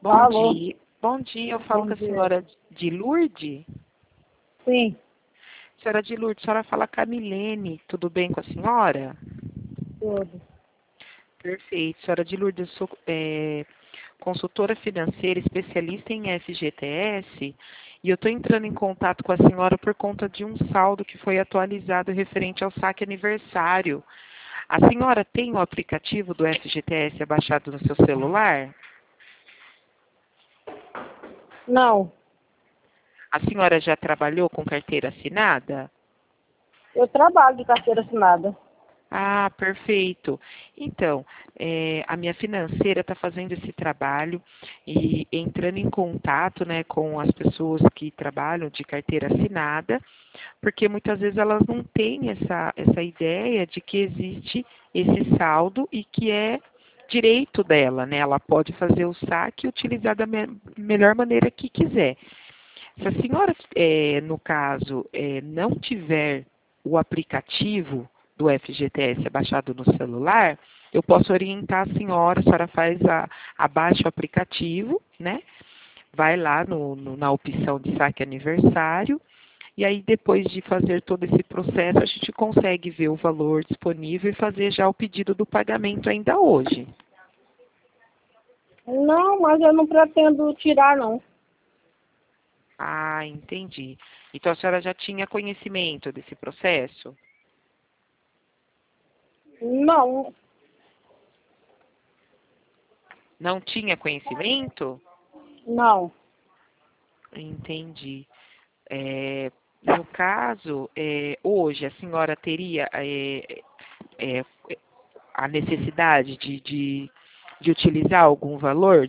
Bom Alô? dia. Bom dia, eu falo Bom com a dia. senhora de Lourdes. Sim, Senhora de Lourdes, a senhora fala com a Milene. Tudo bem com a senhora? tudo. Perfeito. Senhora de Lourdes, eu sou consultora financeira, especialista em FGTS, e eu estou entrando em contato com a senhora por conta de um saldo que foi atualizado referente ao saque aniversário. A senhora tem o aplicativo do FGTS abaixado no seu celular? Não, A senhora já trabalhou com carteira assinada? eu trabalho de carteira assinada. Ah, perfeito. Então, a minha financeira está fazendo esse trabalho e entrando em contato, né, com as pessoas que trabalham de carteira assinada, porque muitas vezes elas não têm essa ideia de que existe esse saldo e que é direito dela, né? Ela pode fazer o saque e utilizar da melhor maneira que quiser. Se a senhora, no caso, não tiver o aplicativo do FGTS baixado no celular, eu posso orientar a senhora abaixa o aplicativo, né? Vai lá na opção de saque aniversário, e aí depois de fazer todo esse processo, a gente consegue ver o valor disponível e fazer já o pedido do pagamento ainda hoje. Não, mas eu não pretendo tirar, não. Ah, entendi. Então a senhora já tinha conhecimento desse processo? Não, Não tinha conhecimento? não. Entendi. No caso, hoje a senhora teria é, a necessidade de utilizar algum valor